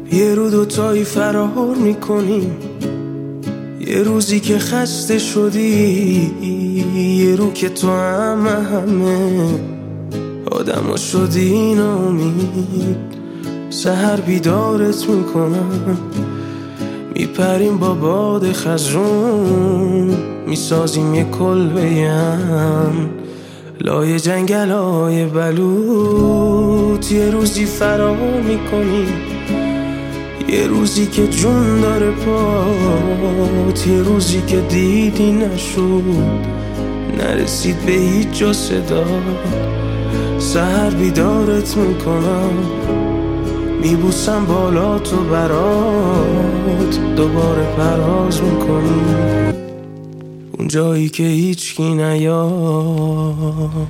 یه رو دوتایی فرار میکنیم، یه روزی که خسته شدی، یه رو که تو همه آدم شدی ناامید. سحر بیدارت میکنم، میپریم با باد خزرون، میسازیم یه کلبه هم لای جنگل های بلوط. یه روزی فرار میکنیم، یه روزی که جون داره پات، یه روزی که دیدی نشد، نرسید به هیچ جا صدا. سحر بیدارت میکنم، میبوسم بالا تو برات، دوباره پرواز میکنیم اون جایی که هیچکی نیاد.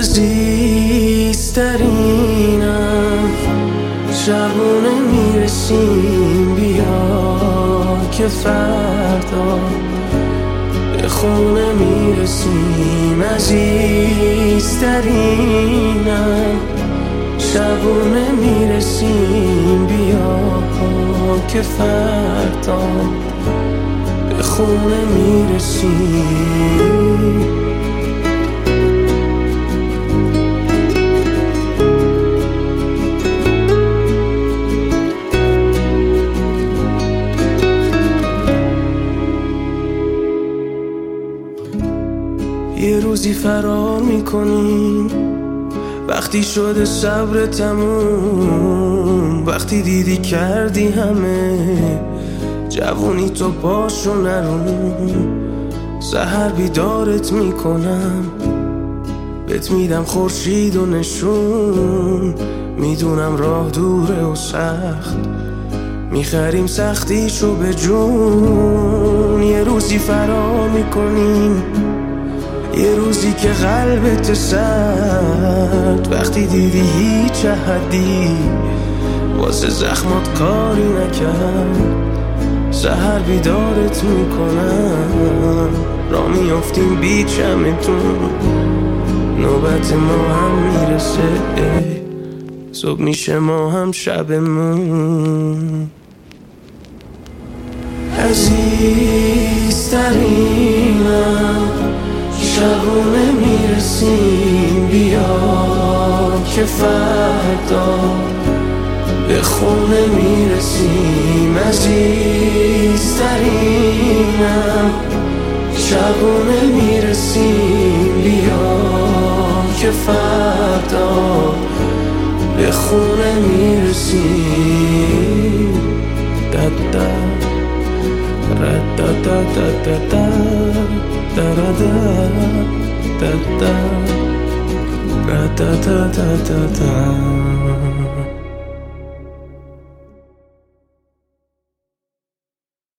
عزیزترینم شبونه میرسیم، بیا که فردا به خونه میرسیم. عزیزترینم شبونه میرسیم، بیا که فردا به خونه میرسیم. یه روزی فرار میکنیم، وقتی شده صبر تموم، وقتی دیدی کردی همه جوونی تو پاشو نرون. سحر بیدارت میکنم، بهت میدم خورشید و نشون، میدونم راه دوره و سخت، میخریم سختیشو به جون. یه روزی فرار میکنیم، یه روزی که قلبت سرد، وقتی دیدی هیچ احدی واسه زخمات کاری نکرد. سحر بیدارت میکنم، را میافتیم بی چمتون، نوبت ما هم میرسه، صبح میشه ما هم شبمون. عزیزترینم شبونه میرسیم، بیا که فردا به خونه میرسیم. عزیزترینم شبونه میرسیم، بیا که فردا به خونه میرسیم. دادا ردادادادادا da da da da da da da da